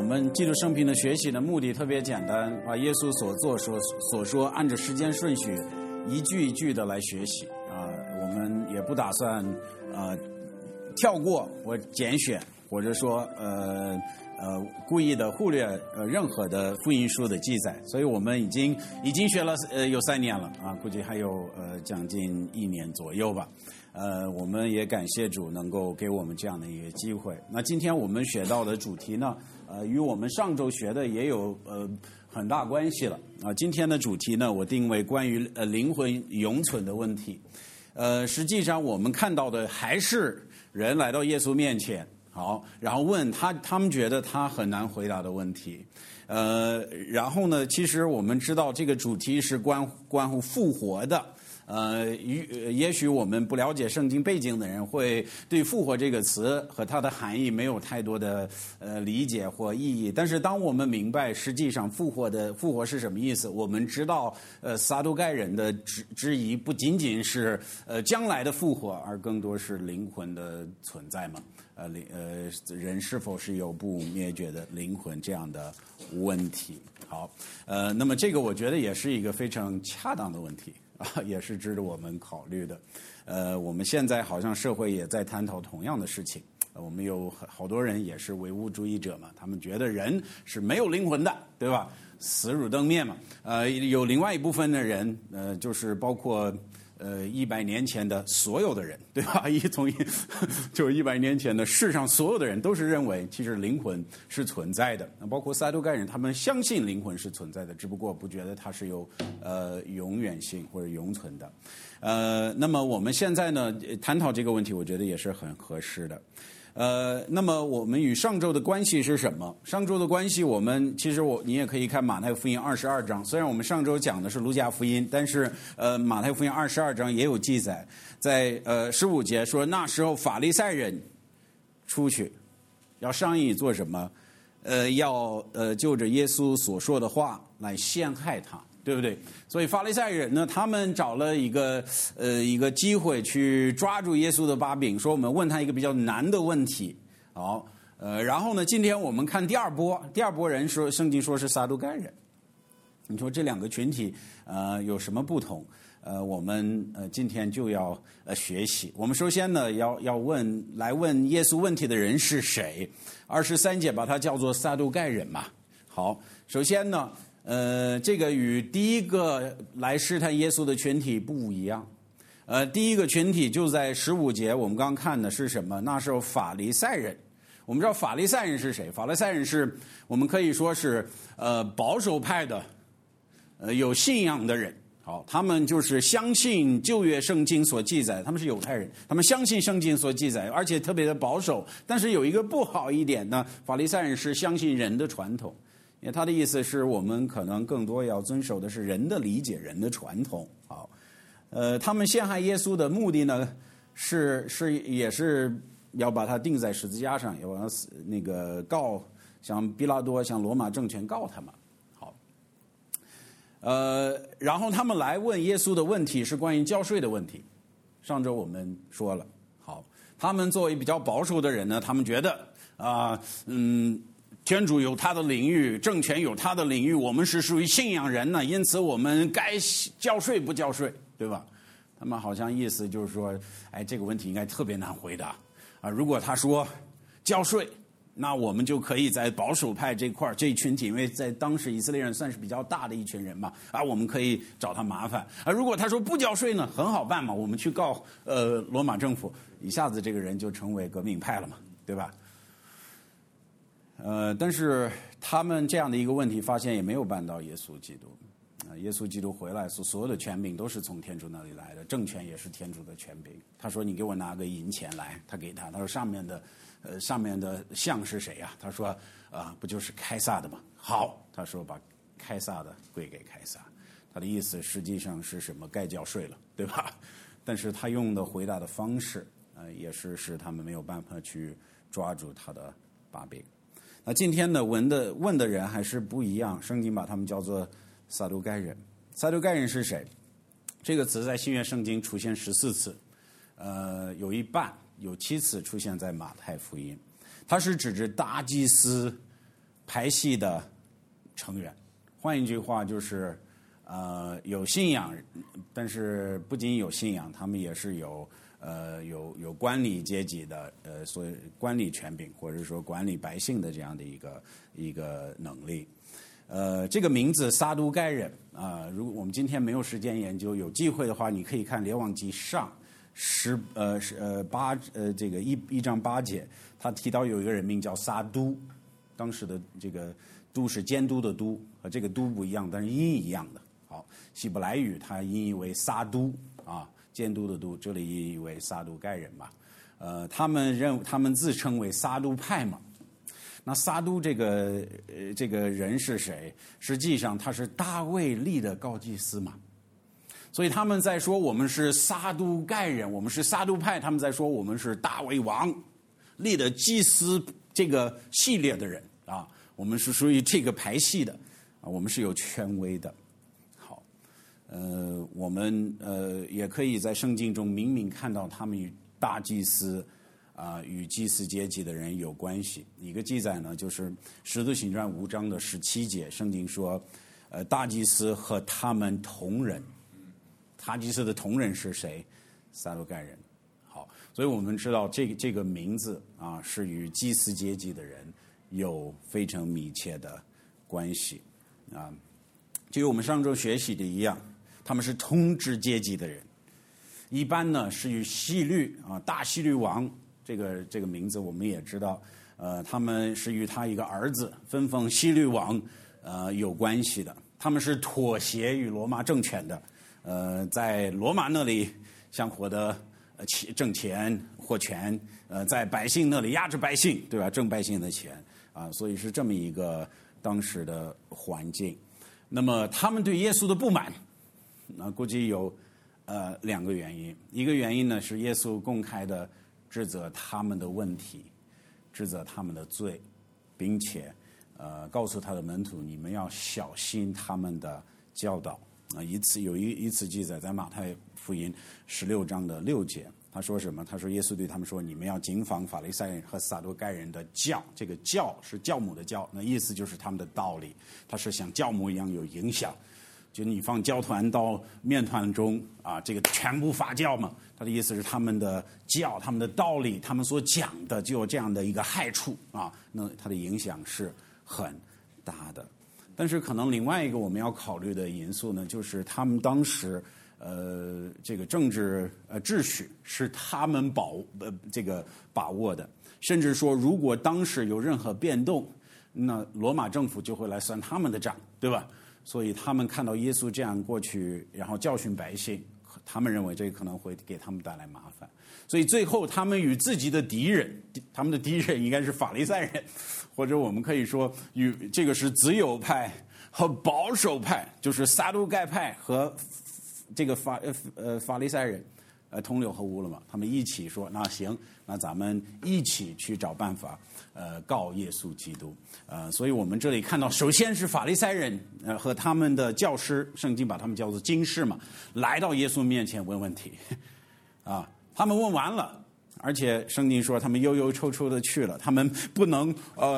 们基督生平的学习的目的特别简单，把耶稣所说按照时间顺序一句一句的来学习啊。我们也不打算跳过或拣选，或者说故意的忽略任何的福音书的记载，所以我们已经学了有3年了啊，估计还有将近1年左右吧。我们也感谢主能够给我们这样的一个机会。那今天我们学到的主题呢，与我们上周学的也有很大关系了啊。今天的主题呢，我定为关于灵魂永存的问题。实际上我们看到的还是人来到耶稣面前，好，然后问他们觉得他很难回答的问题。然后呢，其实我们知道这个主题是关乎复活的。也许我们不了解圣经背景的人会对复活这个词和它的含义没有太多的理解或意义。但是当我们明白实际上复活是什么意思，我们知道撒都该人的质疑不仅仅是将来的复活，而更多是灵魂的存在嘛。人是否是有不灭绝的灵魂这样的问题。好，那么这个我觉得也是一个非常恰当的问题啊，也是值得我们考虑的。我们现在好像社会也在探讨同样的事情。我们有好多人也是唯物主义者嘛，他们觉得人是没有灵魂的，对吧？死如灯灭嘛。有另外一部分的人，就是包括100年前的所有的人，对吧？就100年前的世上所有的人都是认为其实灵魂是存在的。包括撒都该人，他们相信灵魂是存在的，只不过不觉得它是有永远性或者永存的。那么我们现在呢探讨这个问题，我觉得也是很合适的。那么我们与上周的关系是什么？上周的关系，你也可以看马太福音22章。虽然我们上周讲的是路加福音，但是马太福音22章也有记载，在15节说，那时候法利赛人出去，要商议做什么？要就着耶稣所说的话来陷害他。对不对？所以法利赛人呢，他们找了一个机会去抓住耶稣的把柄，说我们问他一个比较难的问题。好，然后呢，今天我们看第二波人说，圣经说是撒都该人。你说这两个群体有什么不同？我们今天就要学习。我们首先呢要问耶稣问题的人是谁？23节把他叫做撒都该人嘛。好，首先呢。这个与第一个来试探耶稣的群体不一样。第一个群体就在15节，我们刚看的是什么？那时候法利赛人。我们知道法利赛人是谁？法利赛人是我们可以说是保守派的有信仰的人。好，他们就是相信旧约圣经所记载，他们是犹太人，他们相信圣经所记载，而且特别的保守。但是有一个不好一点呢，法利赛人是相信人的传统。因为他的意思是我们可能更多要遵守的是人的理解、人的传统。好，他们陷害耶稣的目的呢，也是要把他钉在十字架上，要把他告，像比拉多、像罗马政权告他们。好，然后他们来问耶稣的问题是关于交税的问题。上周我们说了，好，他们作为比较保守的人呢，他们觉得天主有他的领域，政权有他的领域，我们是属于信仰人呢，因此我们该交税不交税，对吧？他们好像意思就是说，这个问题应该特别难回答啊。如果他说交税，那我们就可以在保守派这一群体，因为在当时以色列人算是比较大的一群人嘛，我们可以找他麻烦。如果他说不交税呢，很好办嘛，我们去告罗马政府，一下子这个人就成为革命派了嘛，对吧？但是他们这样的一个问题，发现也没有办到耶稣基督。耶稣基督回来，所有的权柄都是从天主那里来的，政权也是天主的权柄。他说：“你给我拿个银钱来。”他给他，他说上面的像是谁呀？他说：“不就是凯撒的吗？”好，他说把凯撒的归给凯撒。他的意思实际上是什么？该交税了，对吧？但是他用的回答的方式，也是使他们没有办法去抓住他的把柄。那今天呢，问的人还是不一样，圣经把他们叫做撒都该人。撒都该人是谁？这个词在新约圣经出现14次，有一半有7次出现在马太福音。它是指着大祭司派系的成员。换一句话就是有信仰，但是不仅有信仰，他们也是有管理阶级的所谓管理权柄或者说管理百姓的这样的一个能力。这个名字撒都该人如果我们今天没有时间研究，有机会的话，你可以看列王记上这个1章8节，他提到有一个人名叫撒都，当时的这个都是监督的督，和这个都不一样，但是音一样的。好，希伯来语它音译为撒都监督的督，这里音译为撒都该人吧。他们自称为撒都派嘛。那撒都这个人是谁？实际上他是大卫立的高祭司嘛。所以他们在说我们是撒都该人，我们是撒都派，他们在说我们是大卫王立的祭司这个系列的人我们是属于这个派系的我们是有权威的。好，我们也可以在圣经中明明看到他们与大祭司与祭司阶级的人有关系。一个记载呢，就是使徒行传5章的17节，圣经说大祭司和他们同人。大祭司的同人是谁？撒都该人。好，所以我们知道这个名字是与祭司阶级的人有非常密切的关系就与我们上周学习的一样，他们是统治阶级的人。一般呢是与希律大希律王这个名字我们也知道，他们是与他一个儿子分封希律王有关系的。他们是妥协于罗马政权的。在罗马那里想获得挣钱获权，在百姓那里压制百姓，对吧？挣百姓的钱所以是这么一个当时的环境。那么他们对耶稣的不满，估计有2个原因。一个原因呢是耶稣公开的指责他们的问题，指责他们的罪，并且告诉他的门徒，你们要小心他们的教导。有一次记载在马太福音16章的6节，他说什么？他说耶稣对他们说，你们要谨防法利赛人和撒都该人的教。这个教是教母的教，那意思就是他们的道理，他是像教母一样有影响。就你放焦团到面团中这个全部发酵嘛，他的意思是他们的教，他们的道理，他们所讲的就有这样的一个害处那他的影响是很大的。但是可能另外一个我们要考虑的因素呢，就是他们当时这个政治秩序是他们把握的，甚至说如果当时有任何变动，那罗马政府就会来算他们的账，对吧？所以他们看到耶稣这样过去，然后教训百姓，他们认为这可能会给他们带来麻烦，所以最后他们与自己的敌人，他们的敌人应该是法利赛人，或者我们可以说与这个是自由派和保守派，就是撒都该派和这个法利赛人同流合污了嘛。他们一起说，那行，那咱们一起去找办法告耶稣基督。所以我们这里看到，首先是法利赛人和他们的教师，圣经把他们叫做经师嘛，来到耶稣面前问问题他们问完了，而且圣经说他们忧忧愁愁的去了，他们不能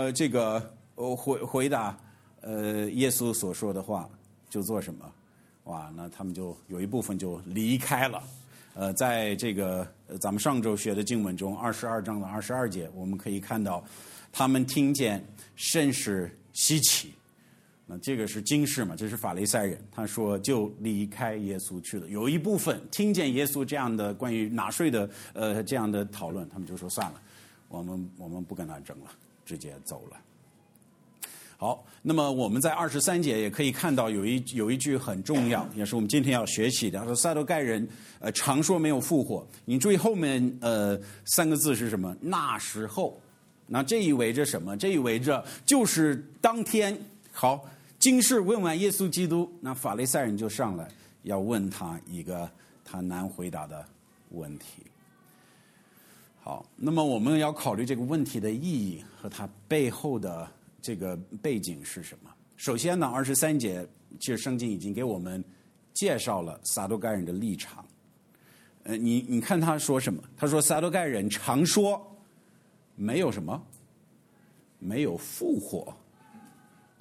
回答耶稣所说的话，就做什么？那他们就有一部分就离开了。在这个咱们上周学的经文中，22章的22节，我们可以看到，他们听见甚是稀奇。那这个是经师嘛，这是法利赛人，他说就离开耶稣去了。有一部分听见耶稣这样的关于纳税的这样的讨论，他们就说算了，我们不跟他争了，直接走了。好，那么我们在23节也可以看到有一句很重要，也是我们今天要学习的。他说撒都该人常说没有复活。你注意后面3个字是什么？那时候。那这意味着什么？这意味着就是当天。好，经师问完耶稣基督，那法利赛人就上来要问他一个他难回答的问题。好，那么我们要考虑这个问题的意义和它背后的这个背景是什么？首先呢，23节其实圣经已经给我们介绍了撒都该人的立场。你看他说什么？他说撒都该人常说没有什么，没有复活。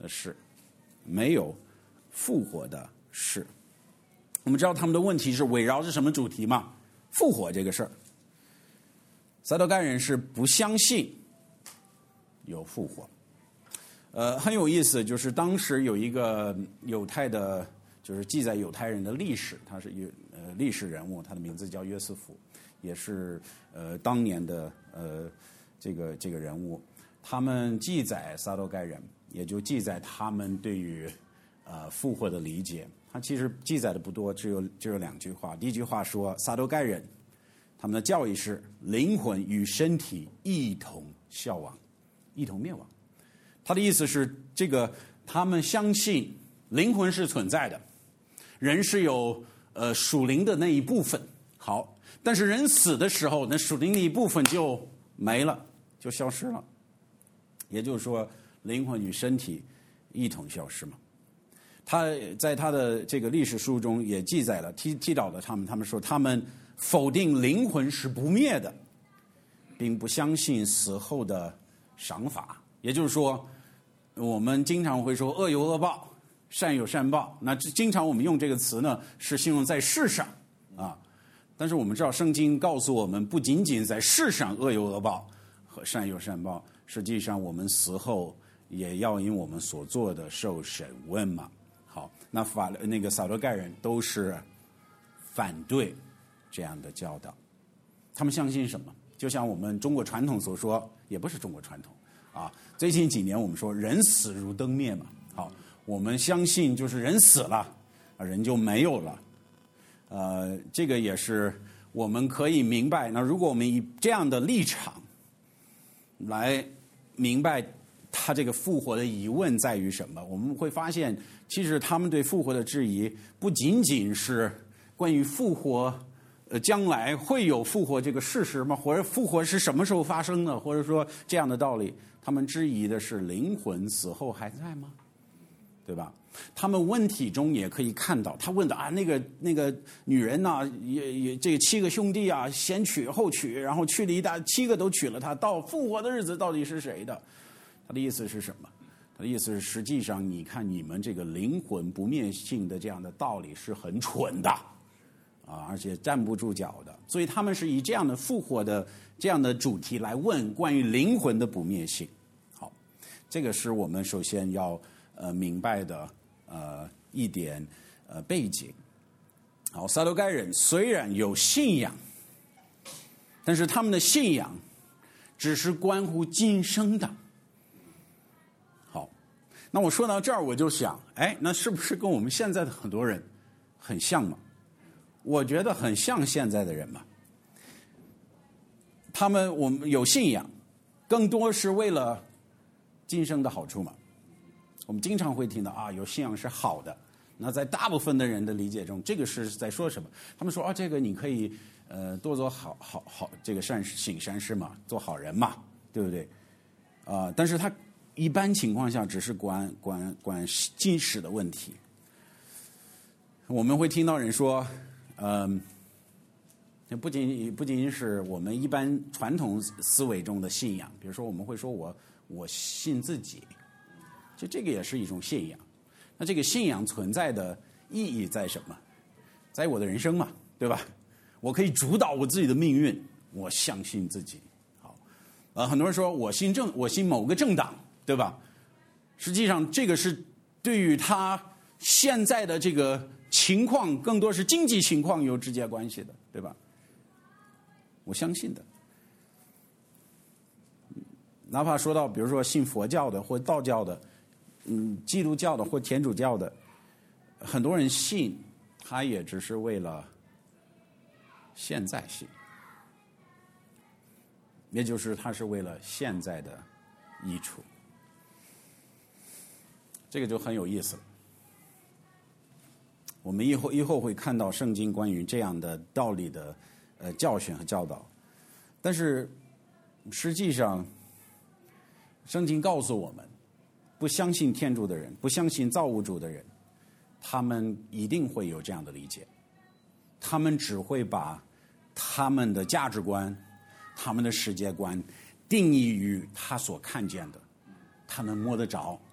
事，没有复活的事。我们知道他们的问题是围绕着什么主题吗？复活这个事儿。撒都该人是不相信有复活。很有意思，就是当时有一个犹太的，就是记载犹太人的历史，他是历史人物，他的名字叫约瑟夫，也是当年的这个人物。他们记载撒都该人，也就记载他们对于复活的理解。他其实记载的不多，只有2句话。第一句话说，撒都该人他们的教义是灵魂与身体一同消亡，一同灭亡。他的意思是，他们相信灵魂是存在的，人是有属灵的那一部分。好，但是人死的时候，那属灵的一部分就没了，就消失了。也就是说，灵魂与身体一同消失嘛。他在他的这个历史书中也记载了，提到了他们说他们否定灵魂是不灭的，并不相信死后的赏罚。也就是说，我们经常会说恶有恶报，善有善报。那经常我们用这个词呢，是形容在世上啊。但是我们知道，圣经告诉我们，不仅仅在世上恶有恶报和善有善报，实际上我们死后也要因我们所做的受审问嘛。好，那撒都该人都是反对这样的教导。他们相信什么？就像我们中国传统所说，也不是中国传统啊。最近几年我们说人死如灯灭嘛。好，我们相信就是人死了，人就没有了。这个也是我们可以明白。那如果我们以这样的立场来明白他这个复活的疑问在于什么，我们会发现，其实他们对复活的质疑不仅仅是关于复活，将来会有复活这个事实吗？或者复活是什么时候发生的？或者说这样的道理，他们质疑的是灵魂死后还在吗？对吧？他们问题中也可以看到，他问的那个女人呐，也这7个兄弟啊，先娶后娶，然后娶了7个都娶了他，到复活的日子到底是谁的？他的意思是什么？他的意思是，实际上你看你们这个灵魂不灭性的这样的道理是很蠢的啊，而且站不住脚的。所以他们是以这样的复活的这样的主题来问关于灵魂的不灭性。好，这个是我们首先要明白的一点背景。好，撒都该人虽然有信仰，但是他们的信仰只是关乎今生的。好，那我说到这儿，我就想，那是不是跟我们现在的很多人很像嘛？我觉得很像现在的人嘛。我们有信仰，更多是为了今生的好处嘛。我们经常会听到有信仰是好的。那在大部分的人的理解中，这个是在说什么？他们说这个你可以多做好这个行善事嘛，做好人嘛，对不对？但是他一般情况下只是管今世的问题。我们会听到人说，不仅仅是我们一般传统思维中的信仰，比如说我们会说我信自己，就这个也是一种信仰。那这个信仰存在的意义在什么？在我的人生嘛，对吧？我可以主导我自己的命运，我相信自己。好，很多人说我信某个政党，对吧？实际上这个是对于他现在的这个情况，更多是经济情况有直接关系的，对吧？我相信的。哪怕说到比如说信佛教的或道教的，基督教的或天主教的，很多人信，他也只是为了现在信，也就是他是为了现在的益处。这个就很有意思了。我们以后会看到圣经关于这样的道理的教训和教导，但是实际上，圣经告诉我们，不相信天主的人，不相信造物主的人，他们一定会有这样的理解。他们只会把他们的价值观、他们的世界观定义于他所看见的，他能摸得着、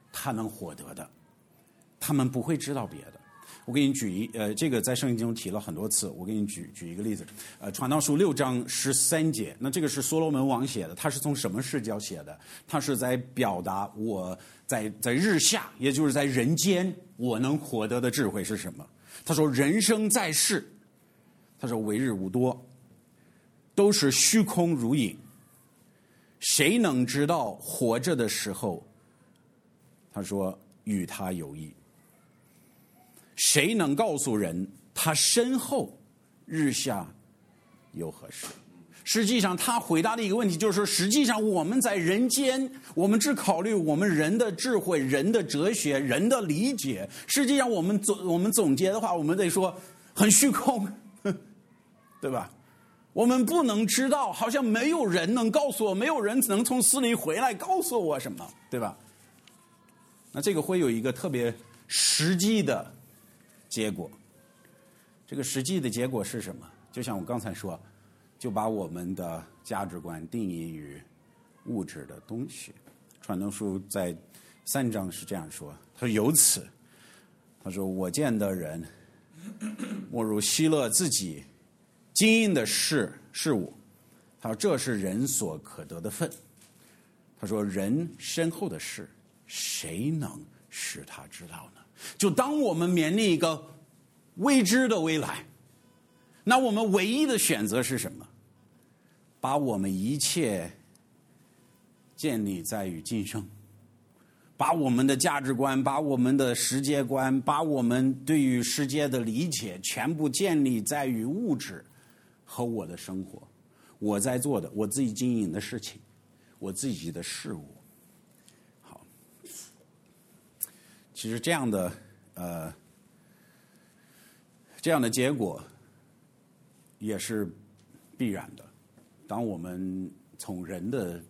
他能获得的，他们不会知道别的。我给你举这个在圣经中提了很多次，我给你举一个例子，传道书6章13节，那这个是所罗门王写的，他是从什么视角写的？他是在表达我在日下，也就是在人间，我能获得的智慧是什么？他说人生在世，他说为日无多，都是虚空如影，谁能知道活着的时候，他说与他有益？谁能告诉人他身后日下有何事？实际上他回答的一个问题就是说，实际上我们在人间，我们只考虑我们人的智慧、人的哲学、人的理解，实际上我们总结的话，我们得说很虚空，对吧？我们不能知道，好像没有人能告诉我，没有人能从死里回来告诉我什么，对吧？那这个会有一个特别实际的结果。这个实际的结果是什么？就像我刚才说，就把我们的价值观定义于物质的东西。传道书在3章是这样说，他说由此，他说我见的人莫如希勒自己经营的事物，他说这是人所可得的份。他说人身后的事，谁能使他知道呢？就当我们面临一个未知的未来，那我们唯一的选择是什么？把我们一切建立在于今生，把我们的价值观，把我们的世界观，把我们对于世界的理解全部建立在于物质和我的生活，我在做的，我自己经营的事情，我自己的事物。好，其实这样的结果也是必然的。当我们从人的，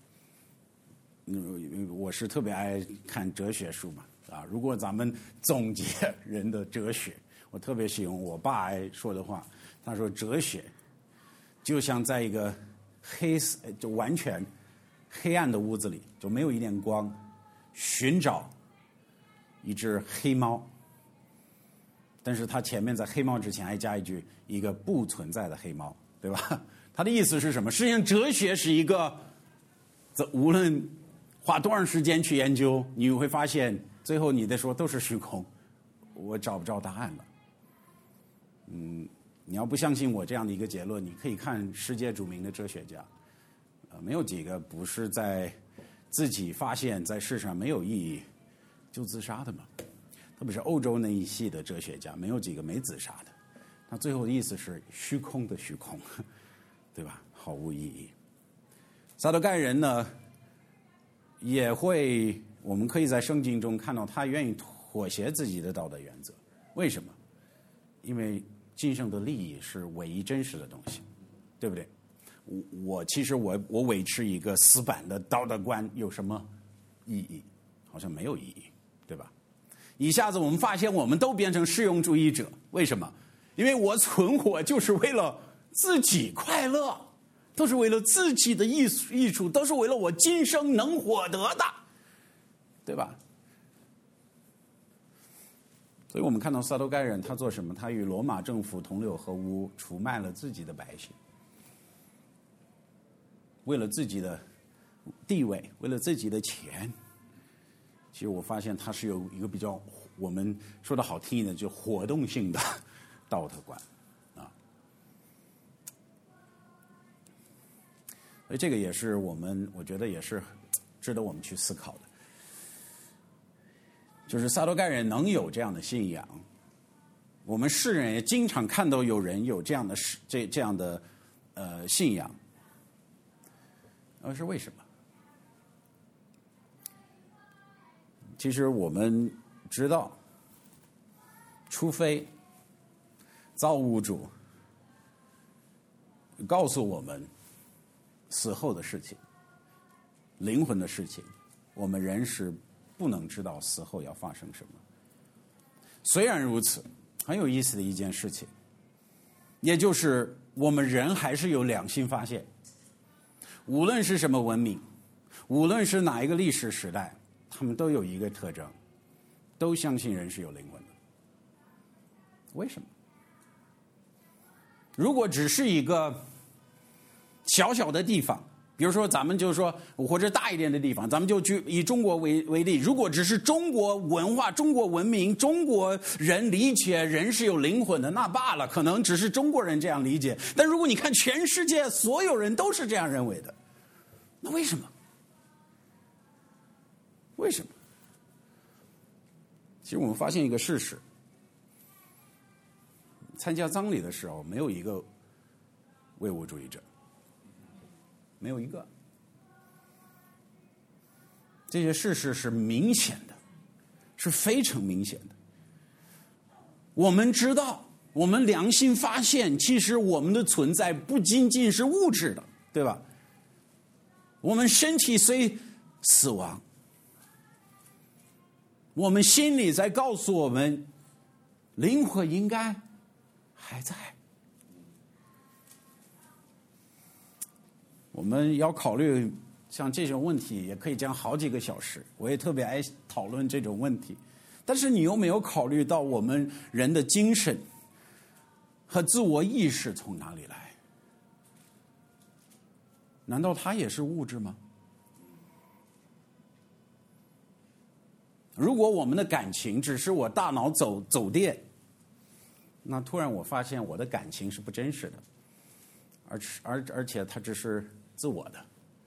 我是特别爱看哲学书嘛，啊，如果咱们总结人的哲学，我特别喜欢我爸爱说的话，他说哲学就像在一个就完全黑暗的屋子里，就没有一点光，寻找一只黑猫，但是他前面在黑猫之前还加一句一个不存在的黑猫，对吧？他的意思是什么？实际上哲学是一个无论花多长时间去研究，你会发现最后你得说都是虚空，我找不着答案了。你要不相信我这样的一个结论，你可以看世界著名的哲学家，没有几个不是在自己发现在世上没有意义就自杀的嘛。特别是欧洲那一系的哲学家，没有几个没自杀的。他最后的意思是虚空的虚空，对吧？毫无意义。撒都该人呢，也会，我们可以在圣经中看到他愿意妥协自己的道德原则。为什么？因为今生的利益是唯一真实的东西，对不对？其实我维持一个死板的道德观有什么意义？好像没有意义，对吧？一下子我们发现我们都变成实用主义者，为什么？因为我存活就是为了自己快乐，都是为了自己的益处，都是为了我今生能获得的，对吧？所以我们看到撒都该人他做什么？他与罗马政府同流合污，出卖了自己的百姓，为了自己的地位，为了自己的钱。其实我发现他是有一个比较，我们说的好听一点，就活动性的道德观啊。所以这个也是我觉得也是值得我们去思考的。就是撒都该人能有这样的信仰，我们世人也经常看到有人有这样的信仰，是为什么？其实我们知道，除非造物主告诉我们死后的事情、灵魂的事情，我们人是不能知道死后要发生什么。虽然如此，很有意思的一件事情，也就是我们人还是有良心发现，无论是什么文明，无论是哪一个历史时代， 他们都有一个特征，都相信人是有灵魂的。为什么？如果只是一个小小的地方，比如说咱们就说或者大一点的地方，咱们就以中国为例，如果只是中国文化、中国文明、中国人理解人是有灵魂的，那罢了，可能只是中国人这样理解。但如果你看全世界所有人都是这样认为的，那为什么？为什么？其实我们发现一个事实，参加葬礼的时候没有一个唯物主义者，没有一个。这些事实是明显的，是非常明显的。我们知道，我们良心发现，其实我们的存在不仅仅是物质的，对吧？我们身体虽死亡，我们心里在告诉我们，灵魂应该还在。我们要考虑像这种问题，也可以讲好几个小时。我也特别爱讨论这种问题。但是你有没有考虑到我们人的精神和自我意识从哪里来？难道它也是物质吗？如果我们的感情只是我大脑走电，那突然我发现我的感情是不真实的，而且它只是自我的。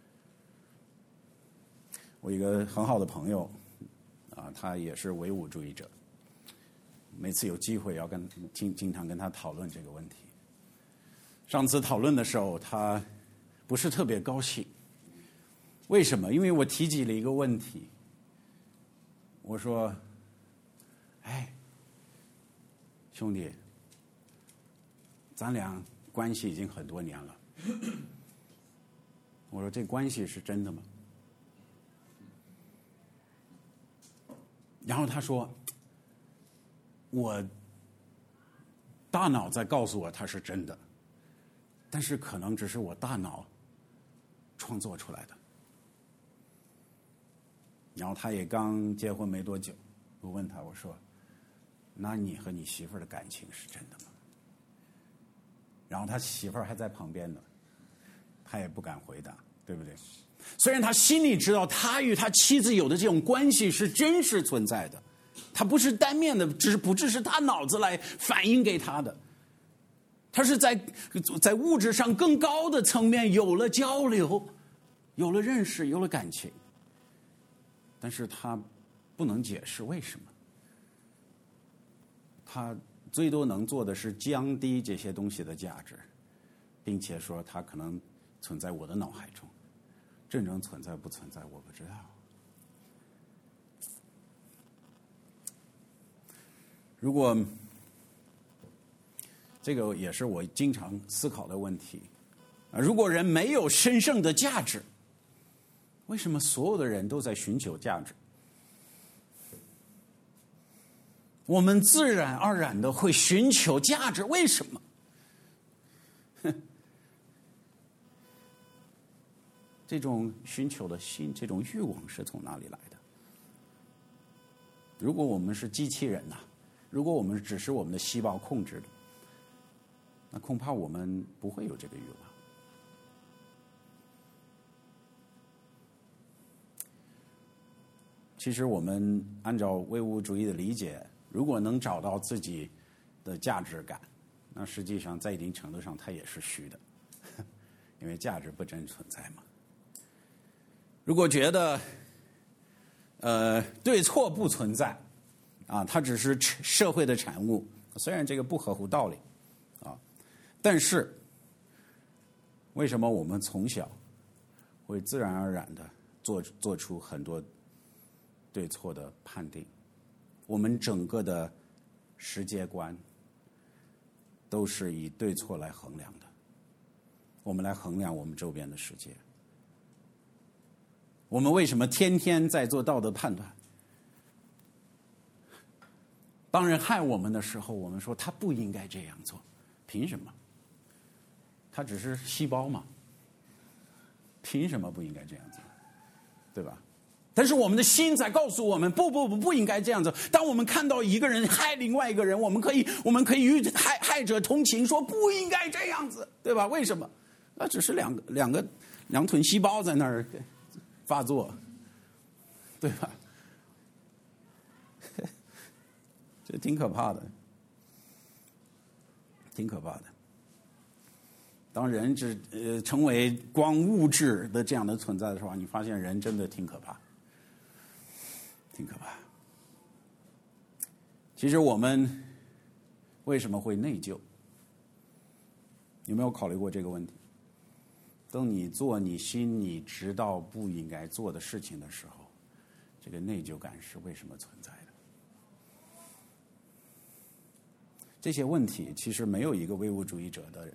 我一个很好的朋友啊，他也是唯物主义者，每次有机会要经常跟他讨论这个问题。上次讨论的时候，他不是特别高兴。为什么？因为我提及了一个问题。我说：“哎，兄弟，咱俩关系已经很多年了。我说这关系是真的吗？”然后他说：“我大脑在告诉我它是真的，但是可能只是我大脑创作出来的。”然后他也刚结婚没多久，我问他，我说：“那你和你媳妇儿的感情是真的吗？”然后他媳妇儿还在旁边呢，他也不敢回答，对不对？虽然他心里知道他与他妻子有的这种关系是真实存在的，他不是单面的，只是他脑子来反映给他的，他是在物质上更高的层面有了交流，有了认识，有了感情。但是他不能解释为什么，他最多能做的是降低这些东西的价值，并且说它可能存在我的脑海中，真正存在不存在我不知道。如果这个也是我经常思考的问题，如果人没有神圣的价值，为什么所有的人都在寻求价值？我们自然而然的会寻求价值，为什么？这种寻求的心，这种欲望是从哪里来的？如果我们是机器人呐，如果我们只是我们的细胞控制的，那恐怕我们不会有这个欲望。其实我们按照唯物主义的理解，如果能找到自己的价值感，那实际上在一定程度上它也是虚的，因为价值不真存在嘛。如果觉得对错不存在啊，它只是社会的产物，虽然这个不合乎道理啊，但是为什么我们从小会自然而然的做出很多对错的判定？我们整个的世界观都是以对错来衡量的，我们来衡量我们周边的世界。我们为什么天天在做道德判断？当人害我们的时候，我们说他不应该这样做，凭什么？他只是细胞嘛，凭什么不应该这样做？对吧？ 但是我们的心在告诉我们，不应该这样子。当我们看到一个人害另外一个人，我们可以与害者同情，说不应该这样子，对吧？为什么？那只是两囤细胞在那儿发作，对吧？这挺可怕的，挺可怕的。当人成为光物质的这样的存在的时候，你发现人真的挺可怕。挺可怕。其实我们为什么会内疚？有没有考虑过这个问题？当你做你心里知道不应该做的事情的时候，这个内疚感是为什么存在的？这些问题其实没有一个唯物主义者的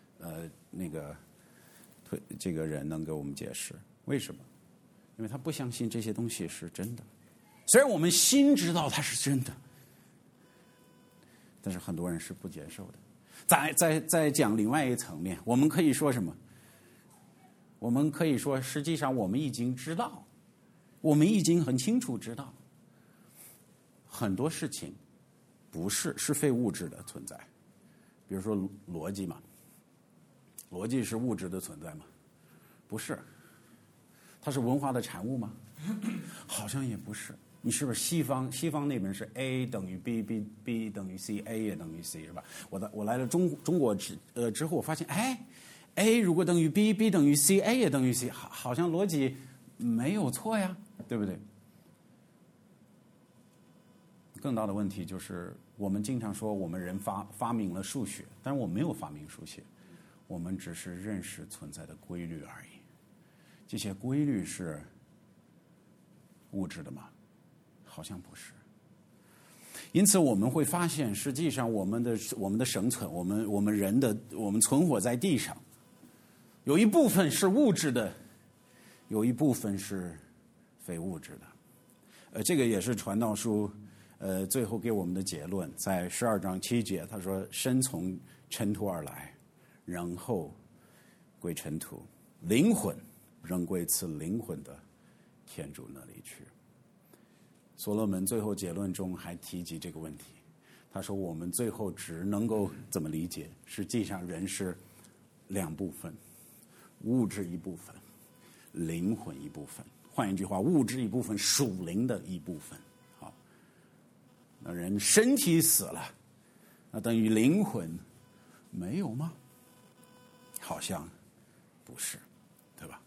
这个人能给我们解释。为什么？因为他不相信这些东西是真的。虽然我们心知道它是真的，但是很多人是不接受的。再讲另外一层面，我们可以说什么？我们可以说，实际上我们已经知道，我们已经很清楚知道，很多事情是非物质的存在。比如说逻辑嘛，逻辑是物质的存在吗？不是。它是文化的产物吗？好像也不是。你是不是西方那边是 A 等于 B 等于 C，A 也等于 C 是吧？我来了中国之后，我发现A 如果等于 B 等于 C，A 也等于 C， 好像逻辑没有错呀，对不对？更大的问题就是，我们经常说我们人发明了数学，但是我没有发明数学，我们只是认识存在的规律而已。这些规律是物质的吗？好像不是。因此我们会发现，实际上我们的生存，我们人的我们存活在地上，有一部分是物质的，有一部分是非物质的。这个也是传道书最后给我们的结论，在12章7节，他说：“身从尘土而来，然后归尘土，灵魂仍归赐灵魂的天主那里去。”所罗门最后结论中还提及这个问题，他说我们最后只能够怎么理解？实际上人是两部分，物质一部分，灵魂一部分。换一句话，物质一部分，属灵的一部分。好，那人身体死了，那等于灵魂没有吗？好像不是，对吧？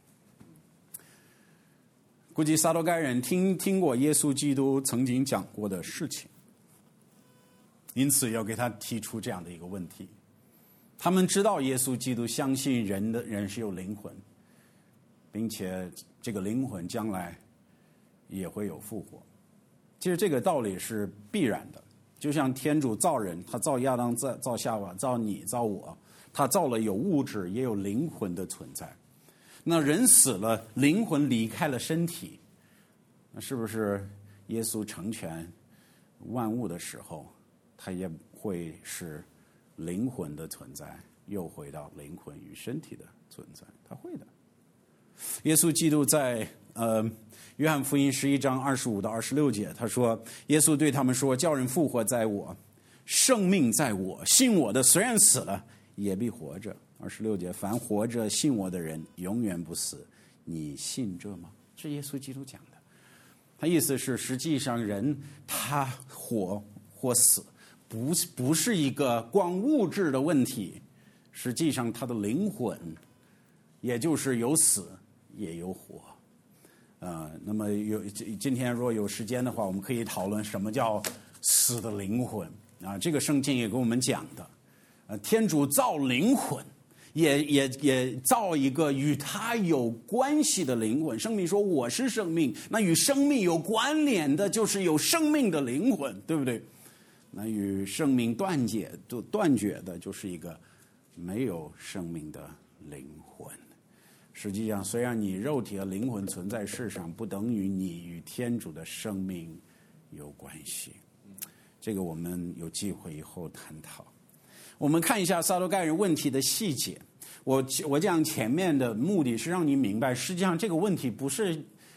估计撒都该人听过耶稣基督曾经讲过的事情，因此要给他提出这样的一个问题。他们知道耶稣基督相信人是有灵魂，并且这个灵魂将来也会有复活。其实这个道理是必然的，就像天主造人，他造亚当、造夏娃、造你、造我，他造了有物质也有灵魂的存在。那人死了，灵魂离开了身体，那是不是耶稣成全万物的时候，他也会是灵魂的存在，又回到灵魂与身体的存在？他会的。耶稣基督在约翰福音11章25到26节，他说：“耶稣对他们说，叫人复活在我，生命在我，信我的虽然死了，也必活着。”26节，凡活着信我的人永远不死，你信这吗？是耶稣基督讲的。他意思是，实际上人他活或死不是一个光物质的问题，实际上他的灵魂也就是有死也有活。那么今天若有时间的话，我们可以讨论什么叫死的灵魂啊？这个圣经也给我们讲的。天主造灵魂，也造一个与他有关系的灵魂。圣命说我是生命，那与生命有关联的就是有生命的灵魂，对不对？那与生命断绝的就是一个没有生命的灵魂。实际上，虽然你肉体和灵魂存在世上，不等于你与天主的生命有关系。这个我们有机会以后探讨。我们看一下撒都该人问题的细节。我讲前面的目的是让你明白，实际上这个问题不是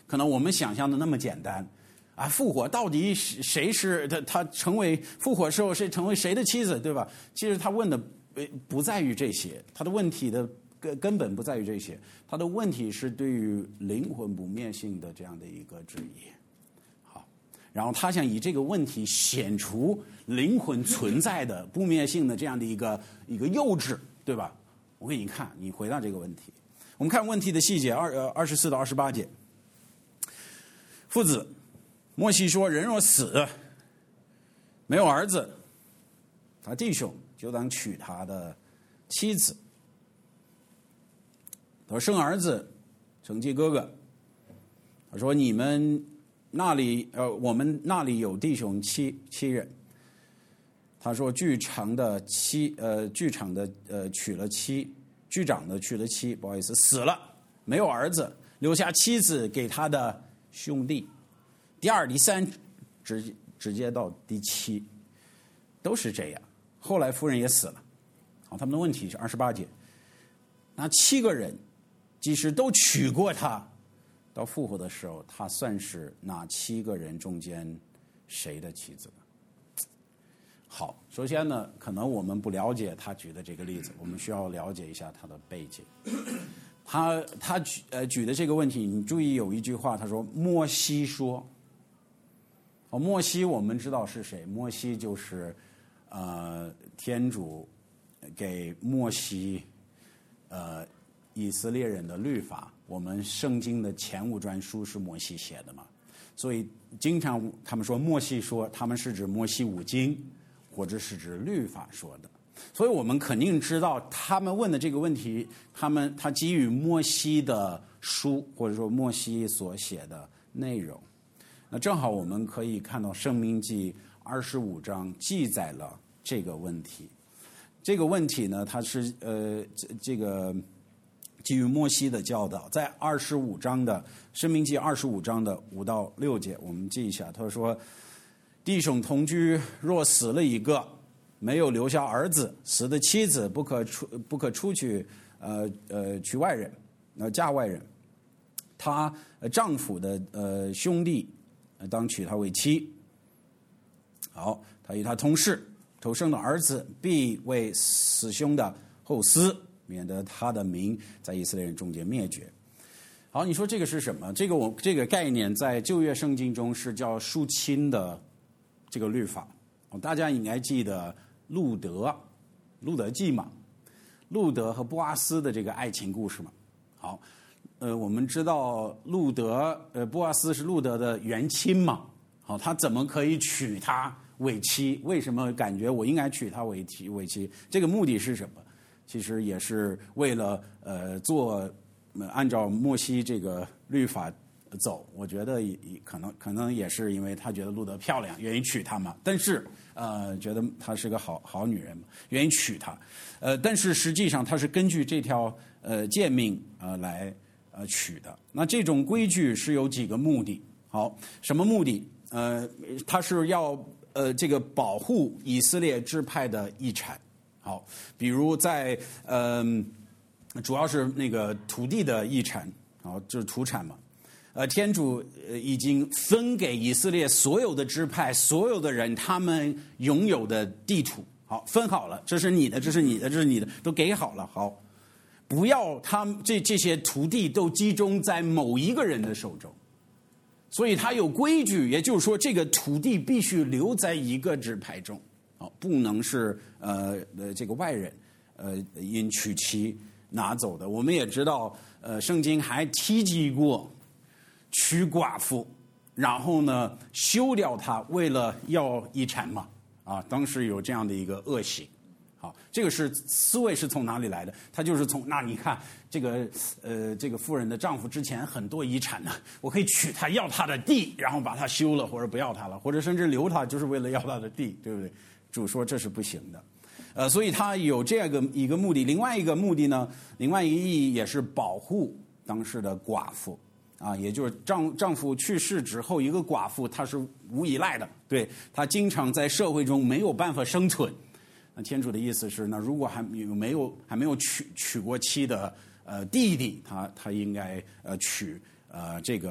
可能我们想象的那么简单啊。复活到底谁是他成为复活之后是成为谁的妻子，对吧？其实他问的不在于这些，他的问题的根本不在于这些，他的问题是对于灵魂不灭性的这样的一个质疑。好，然后他想以这个问题显出灵魂存在的不灭性的这样的一个幼稚，对吧？我给你看，你回答这个问题。我们看问题的细节，24到28节。父子，摩西说：人若死，没有儿子，他弟兄就当娶他的妻子。他说生儿子，承继哥哥。他说你们那里我们那里有弟兄七人。他说剧场的娶了妻，剧长的娶了妻，不好意思，死了，没有儿子，留下妻子给他的兄弟。第2、第3，直接到第7，都是这样。后来夫人也死了。好，他们的问题是28节，那7个人即使都娶过她，到复活的时候，她算是那7个人中间谁的妻子呢？好，首先呢，可能我们不了解他举的这个例子，我们需要了解一下他的背景。他举的这个问题，你注意有一句话，他说摩西说。摩西我们知道是谁？摩西就是天主给摩西以色列人的律法。我们圣经的前5专书是摩西写的嘛，所以经常他们说摩西说，他们是指摩西5经，或者是指律法说的。所以我们肯定知道他们问的这个问题，他基于摩西的书，或者说摩西所写的内容。那正好我们可以看到《申命记》25章记载了这个问题。这个问题呢，它是这个基于摩西的教导，在25章的《申命记》25章的5到6节，我们记一下。他说：弟兄同居，若死了一个，没有留下儿子，死的妻子不可出去娶外人，嫁外人。她丈夫的兄弟当娶她为妻。好，他与他同室，头生的儿子必为死兄的后嗣，免得他的名在以色列人中间灭绝。好，你说这个是什么？这个概念在旧约圣经中是叫赎亲的这个律法。大家应该记得路德记嘛，路德和波阿斯的这个爱情故事嘛。好，我们知道波阿斯是路德的原亲嘛。好，他怎么可以娶她为妻？为什么感觉我应该娶她为妻？这个目的是什么？其实也是为了按照摩西这个律法走。我觉得可能也是因为他觉得路德漂亮，愿意娶她嘛。但是觉得她是个好女人嘛，愿意娶她。但是实际上他是根据这条诫命来娶的。那这种规矩是有几个目的。好，什么目的？他是要这个保护以色列支派的遗产。好，比如在主要是那个土地的遗产，好，就是土产嘛。天主已经分给以色列所有的支派、所有的人，他们拥有的地土，好，分好了，这是你的，这是你的，这是你的，都给好了。好，不要他们这些土地都集中在某一个人的手中。所以他有规矩，也就是说，这个土地必须留在一个支派中，不能是这个外人因娶妻拿走的。我们也知道，圣经还提及过娶寡妇，然后呢休掉她，为了要遗产嘛。当时有这样的一个恶习。好，这个思维是从哪里来的？他就是那你看这个妇人的丈夫之前很多遗产呢，我可以娶她，要她的地，然后把她休了，或者不要她了，或者甚至留她，就是为了要她的地，对不对？主说这是不行的。所以他有这样一个目的。另外一个目的呢，另外一个意义也是保护当时的寡妇。也就是丈夫去世之后，一个寡妇她是无依赖的，对，她经常在社会中没有办法生存。那天主的意思是，那如果还没有娶过妻的弟弟，他应该娶这个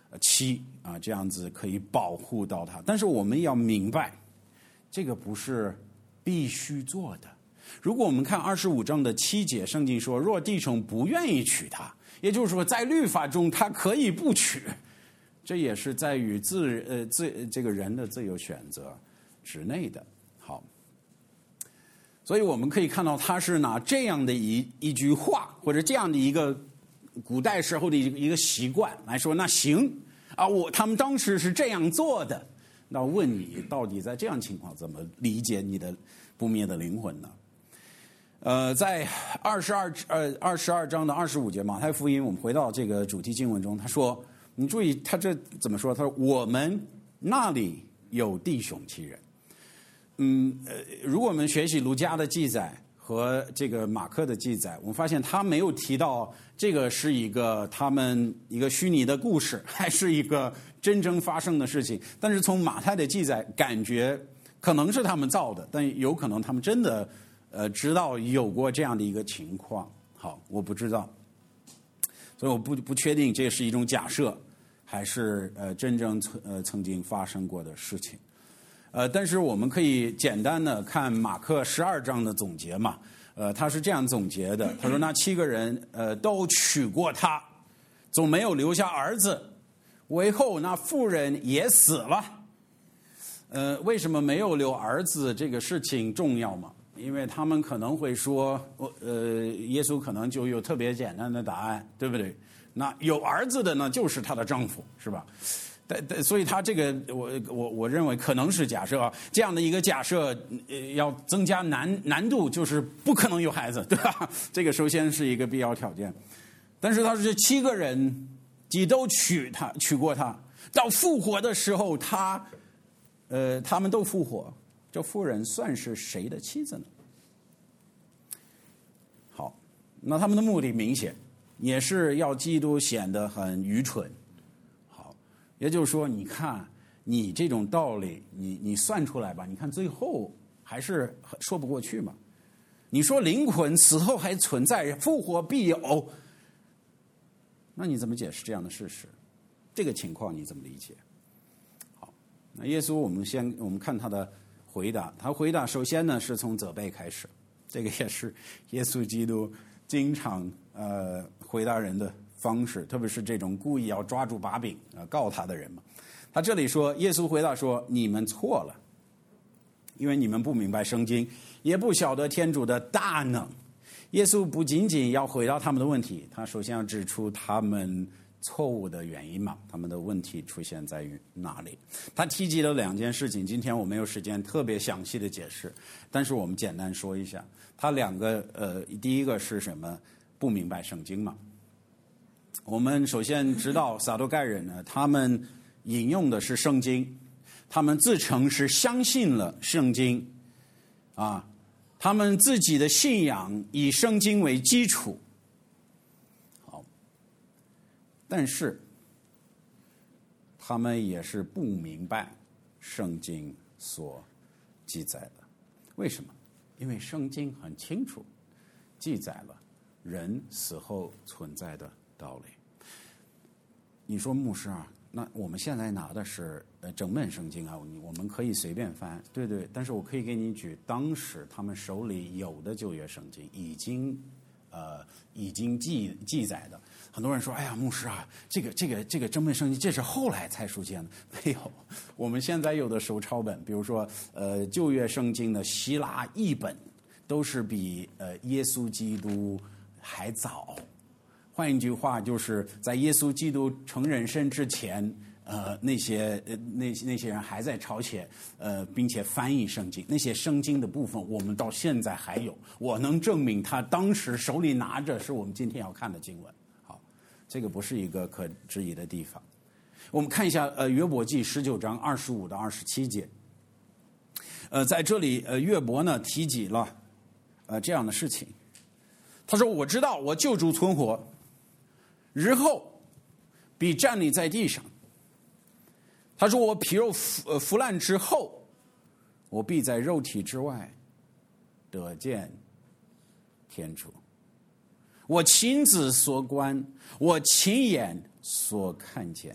妻啊，这样子可以保护到他。但是我们要明白，这个不是必须做的。如果我们看25章的7节，圣经说，若弟兄不愿意娶她，也就是说在律法中他可以不娶，这也是在于这个人的自由选择之内的。好，所以我们可以看到他是拿这样的一句话，或者这样的一个古代时候的一个习惯来说，那行啊，他们当时是这样做的。那问你，到底在这样情况怎么理解你的不灭的灵魂呢？在22章的25节，马太福音，我们回到这个主题经文中，他说，你注意他这怎么说？他说我们那里有弟兄7人。如果我们学习卢加的记载和这个马克的记载，我们发现他没有提到这个是他们一个虚拟的故事，还是一个真正发生的事情。但是从马太的记载，感觉可能是他们造的，但有可能他们真的知道有过这样的一个情况。好，我不知道，所以我不确定这是一种假设，还是真正曾经发生过的事情。但是我们可以简单的看马克12章的总结嘛，他是这样总结的，他说那7个人都娶过她，总没有留下儿子，为后那妇人也死了。为什么没有留儿子这个事情重要吗？因为他们可能会说，耶稣可能就有特别简单的答案，对不对？那有儿子的呢，就是她的丈夫，是吧？所以他这个我认为可能是假设啊，这样的一个假设要增加难度，就是不可能有孩子，对吧？这个首先是一个必要条件。但是他说这7个人既都娶过他，到复活的时候他们都复活，这妇人算是谁的妻子呢？好，那他们的目的明显也是要基督显得很愚蠢。也就是说，你看你这种道理，你算出来吧，你看最后还是说不过去嘛。你说灵魂死后还存在，复活必有，那你怎么解释这样的事实？这个情况你怎么理解？好，那耶稣我们看他的回答，他回答首先呢是从责备开始，这个也是耶稣基督经常回答人的方式，特别是这种故意要抓住把柄告他的人嘛。他这里说，耶稣回答说，你们错了，因为你们不明白圣经，也不晓得天主的大能。耶稣不仅仅要回答他们的问题，他首先要指出他们错误的原因嘛，他们的问题出现在于哪里。他提及了2件事情，今天我没有时间特别详细的解释，但是我们简单说一下。他2个第一个是什么？不明白圣经嘛。我们首先知道撒都该人呢，他们引用的是圣经，他们自称是相信了圣经啊，他们自己的信仰以圣经为基础。好，但是他们也是不明白圣经所记载的。为什么？因为圣经很清楚记载了人死后存在的道理。你说牧师啊，那我们现在拿的是整本圣经啊，我们可以随便翻，对对。但是我可以给你举当时他们手里有的旧约圣经已经记载的。很多人说，哎呀，牧师啊，这个整本圣经这是后来才出现的，没有。我们现在有的手抄本，比如说旧约圣经的希腊译本，都是比耶稣基督还早。换一句话，就是在耶稣基督成人身之前，那些人还在抄写并且翻译圣经，那些圣经的部分我们到现在还有，我能证明他当时手里拿着是我们今天要看的经文。好，这个不是一个可质疑的地方。我们看一下约伯记19章25到27节。在这里约伯呢提及了这样的事情。他说，我知道我救主存活，日后必站立在地上。他说，我皮肉腐烂之后，我必在肉体之外得见天主。我亲自所观，我亲眼所看见，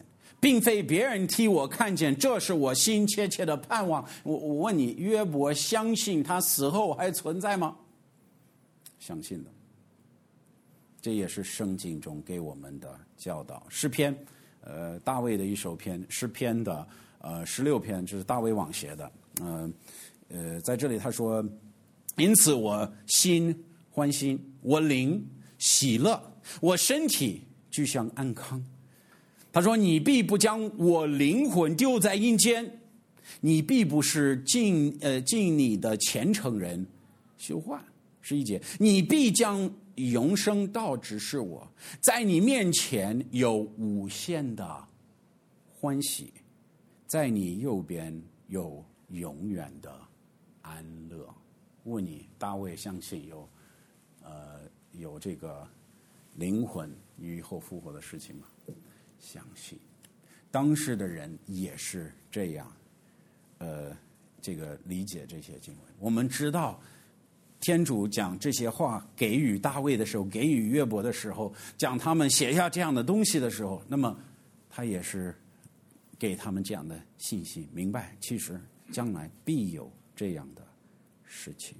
并非别人替我看见，这是我心切切的盼望。我问你，约伯相信他死后还存在吗？相信的。这也是圣经中给我们的教导。诗篇，大卫的一首篇，诗篇的16篇，这是大卫王写的。在这里他说，因此我心欢欣，我灵喜乐，我身体俱享安康。他说，你必不将我灵魂丢在阴间，你必不是尽你的虔诚人休患。11节，你必将永生道指示我，在你面前有无限的欢喜，在你右边有永远的安乐。问你，大卫相信有这个灵魂与后复活的事情吗？相信。当时的人也是这样，这个理解这些经文。我们知道天主讲这些话给予大卫的时候，给予约伯的时候，讲他们写下这样的东西的时候，那么他也是给他们这样的信息，明白其实将来必有这样的事情。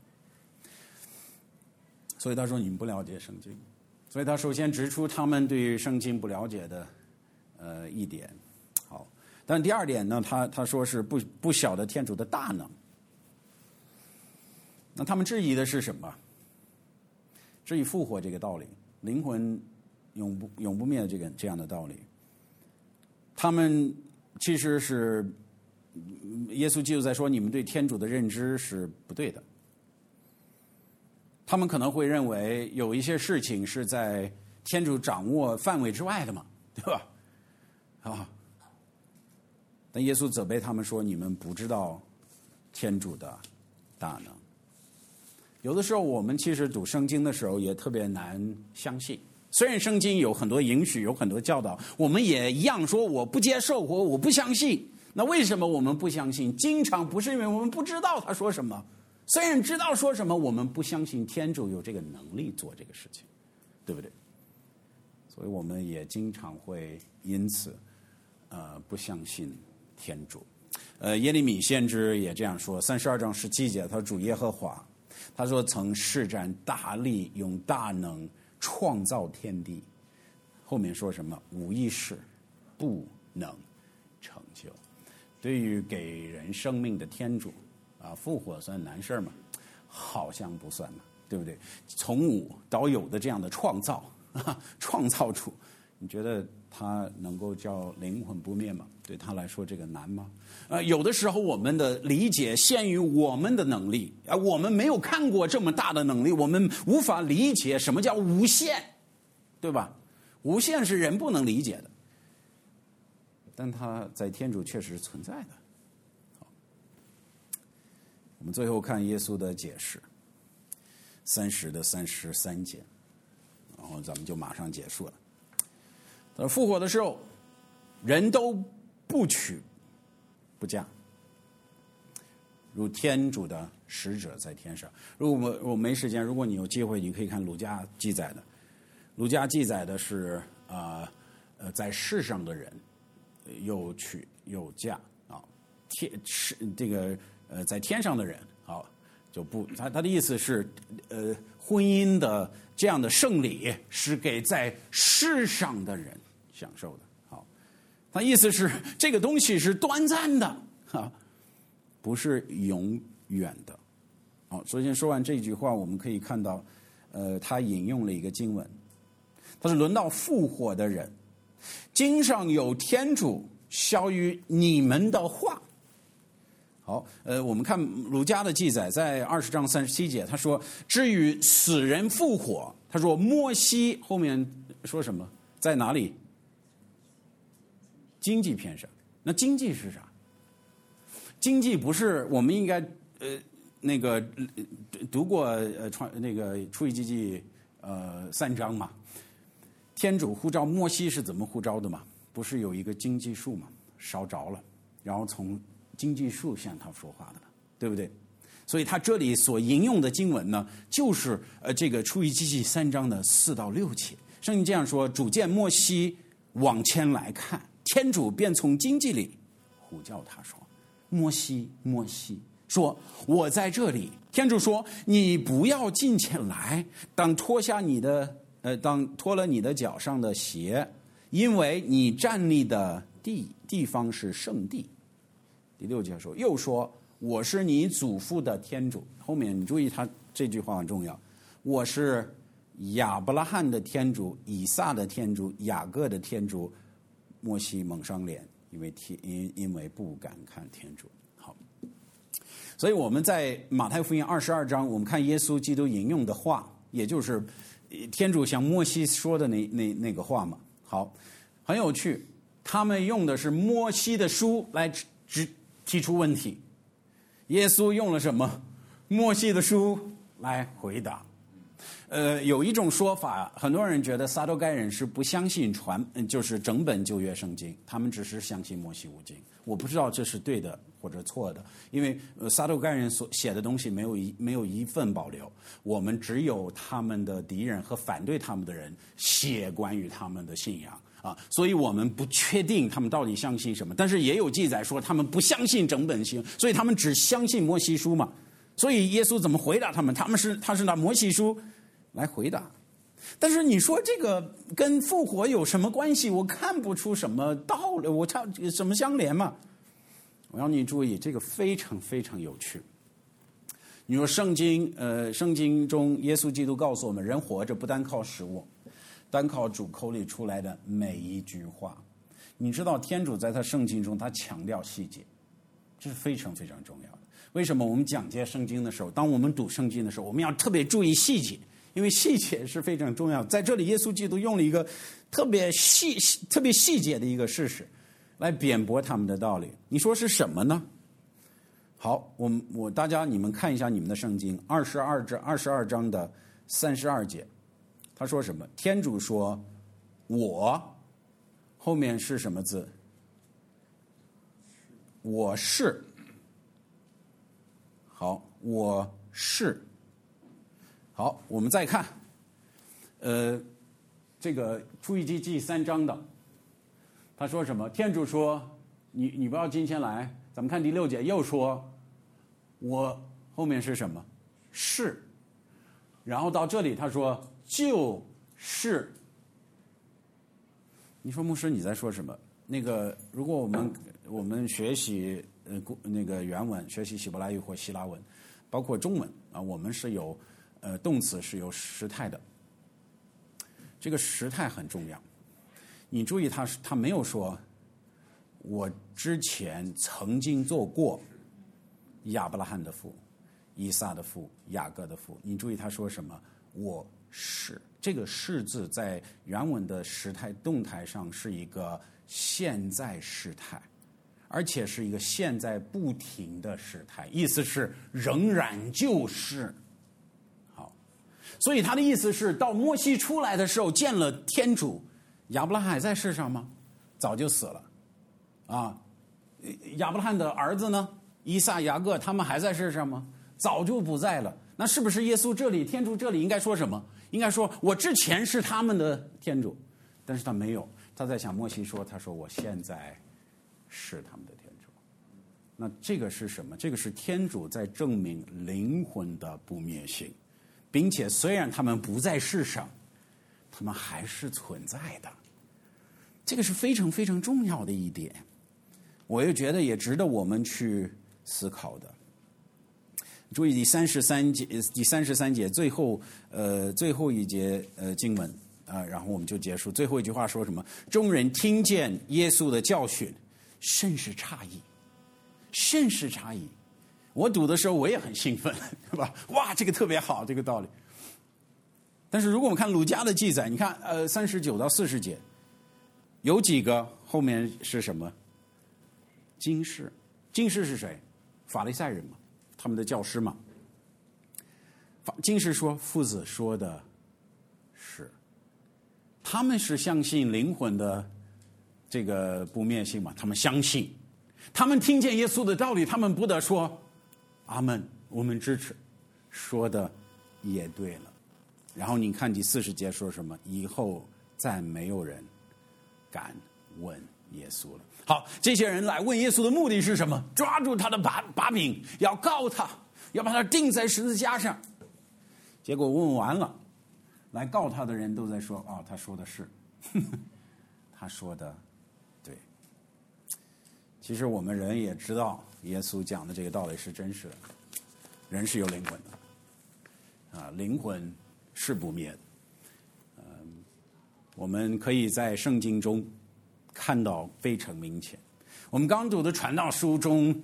所以他说你们不了解圣经，所以他首先指出他们对于圣经不了解的一点。好，但第二点呢，他说是不晓得天主的大能。那他们质疑的是什么？质疑复活这个道理，灵魂永不灭的这样的道理。他们其实是耶稣基督在说，你们对天主的认知是不对的。他们可能会认为有一些事情是在天主掌握范围之外的嘛，对吧？但耶稣责备他们说，你们不知道天主的大能。有的时候我们其实读圣经的时候也特别难相信，虽然圣经有很多允许，有很多教导，我们也一样说我不接受，我不相信。那为什么我们不相信？经常不是因为我们不知道他说什么，虽然知道说什么，我们不相信天主有这个能力做这个事情，对不对？所以我们也经常会因此不相信天主。耶利米先知也这样说，32章17节，他说主耶和华，他说曾施展大力，用大能创造天地。后面说什么？无一事不能成就。对于给人生命的天主复活算难事吗？好像不算嘛，对不对？从无到有的这样的创造，创造出，你觉得他能够叫灵魂不灭吗？对他来说这个难吗？有的时候我们的理解限于我们的能力，我们没有看过这么大的能力，我们无法理解什么叫无限，对吧？无限是人不能理解的，但它在天主确实存在的。我们最后看耶稣的解释，30的33节，然后咱们就马上结束了。他说复活的时候，人都不娶不嫁，如天主的使者在天上。如果我没时间，如果你有机会，你可以看鲁家记载的。鲁家记载的是在世上的人有娶有嫁在天上的人就不，他的意思是婚姻的这样的圣礼是给在世上的人享受的。他意思是这个东西是短暂的不是永远的。首先说完这句话，我们可以看到他引用了一个经文，他是轮到复活的人，经上有天主晓谕你们的话。好，我们看儒家的记载，在20章37节，他说至于死人复活，他说摩西后面说什么？在哪里？经济篇上。那经济是啥？经济不是我们应该读过出埃及记3章嘛？天主呼召摩西是怎么呼召的嘛？不是有一个荆棘树嘛，烧着了，然后从荆棘树向他说话的嘛，对不对？所以他这里所引用的经文呢，就是这个出埃及记3章的4到6节。圣经这样说：主见摩西往前来看， 天主便从荆棘里呼叫他说：摩西，摩西，说我在这里。天主说：你不要近前来，当脱了你的脚上的鞋，因为你站立的地方是圣地。第6节说，又说我是你祖父的天主。后面你注意他这句话很重要，我是亚伯拉罕的天主，以撒的天主，雅各的天主。摩西蒙上脸，因为不敢看天主。好，所以我们在马太福音22章，我们看耶稣基督引用的话，也就是天主向摩西说的那个话嘛。好，很有趣，他们用的是摩西的书来提出问题，耶稣用了什么？摩西的书来回答。有一种说法，很多人觉得撒都该人是不相信就是整本旧约圣经，他们只是相信摩西五经。我不知道这是对的或者错的，因为撒都该人所写的东西没有一份保留，我们只有他们的敌人和反对他们的人写关于他们的信仰啊，所以我们不确定他们到底相信什么，但是也有记载说他们不相信整本经，所以他们只相信摩西书嘛。所以耶稣怎么回答他们？他是拿摩西书来回答。但是你说这个跟复活有什么关系？我看不出什么道理，什么相连嘛？我要你注意，这个非常非常有趣。你说圣经中耶稣基督告诉我们，人活着不单靠食物，单靠主口里出来的每一句话。你知道天主在他圣经中他强调细节，这是非常非常重要的。为什么我们讲解圣经的时候，当我们读圣经的时候，我们要特别注意细节，因为细节是非常重要的。在这里耶稣基督用了一个特别细节的一个事实来辩驳他们的道理。你说是什么呢？好，大家你们看一下你们的圣经22章的32节，他说什么？天主说我，后面是什么字？我是。好，我是。好，我们再看，这个出埃及记3章的，他说什么？天主说，你不要近前来。咱们看第6节，又说，我后面是什么？是。然后到这里，他说就是。你说牧师你在说什么？那个，如果我们学习那个原文，学习希伯来语或希腊文，包括中文啊，我们是有动词是有时态的。这个时态很重要。你注意他没有说我之前曾经做过亚伯拉罕的父、以撒的父、雅各的父。你注意他说什么？我是。这个是字在原文的时态动态上是一个现在时态，而且是一个现在不停的时态，意思是仍然就是。好，所以他的意思是到摩西出来的时候见了天主，亚伯拉罕还在世上吗？早就死了啊。亚伯拉罕的儿子呢，以撒、雅各他们还在世上吗？早就不在了。那是不是耶稣这里天主这里应该说什么？应该说我之前是他们的天主，但是他没有，他在向摩西说，他说我现在是他们的天主。那这个是什么？这个是天主在证明灵魂的不灭性，并且虽然他们不在世上，他们还是存在的。这个是非常非常重要的一点，我也觉得也值得我们去思考的。注意第33节最后一节经文啊，然后我们就结束。最后一句话说什么？众人听见耶稣的教训，甚是诧异，甚是诧异。我读的时候我也很兴奋，对吧？哇，这个特别好，这个道理。但是如果我们看鲁家的记载，你看39到40节，有几个后面是什么？经士。经士是谁？法利赛人嘛。他们的教师嘛，经师说父子说的是，他们是相信灵魂的这个不灭性嘛，他们相信，他们听见耶稣的道理，他们不得说阿们，我们支持，说的也对了。然后你看第40节说什么？以后再没有人敢问耶稣了。好，这些人来问耶稣的目的是什么？抓住他的把柄，要告他，要把他钉在十字架上。结果问完了，来告他的人都在说：“哦，他说的是，他说的对。”其实我们人也知道，耶稣讲的这个道理是真实的。人是有灵魂的，灵魂是不灭的。我们可以在圣经中看到非常明显。我们刚读的传道书中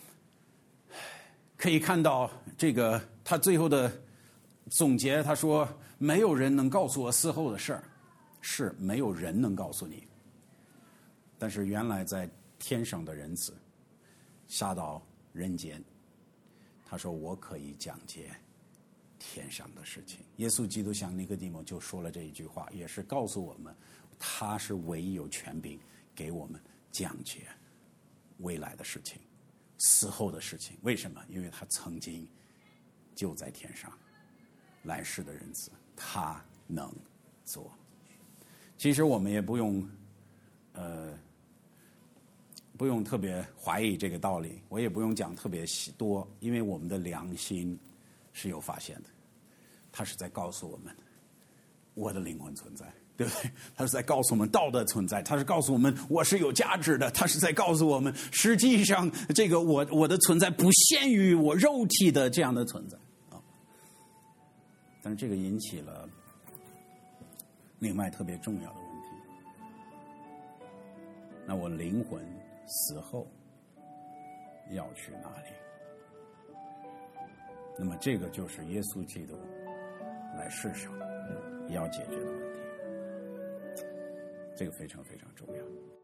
可以看到这个他最后的总结，他说没有人能告诉我死后的事儿，是没有人能告诉你。但是原来在天上的人子下到人间，他说我可以讲解天上的事情。耶稣基督向尼哥底母就说了这一句话，也是告诉我们他是唯一有权柄给我们讲解未来的事情，死后的事情。为什么？因为他曾经就在天上，来世的人子他能做。其实我们也不用特别怀疑这个道理，我也不用讲特别多，因为我们的良心是有发现的，他是在告诉我们我的灵魂存在，对不对？他是在告诉我们道德存在，他是告诉我们我是有价值的，他是在告诉我们实际上这个我的存在不限于我肉体的这样的存在啊。但是这个引起了另外特别重要的问题，那我灵魂死后要去哪里？那么这个就是耶稣基督来世上要解决的问题，这个非常非常重要。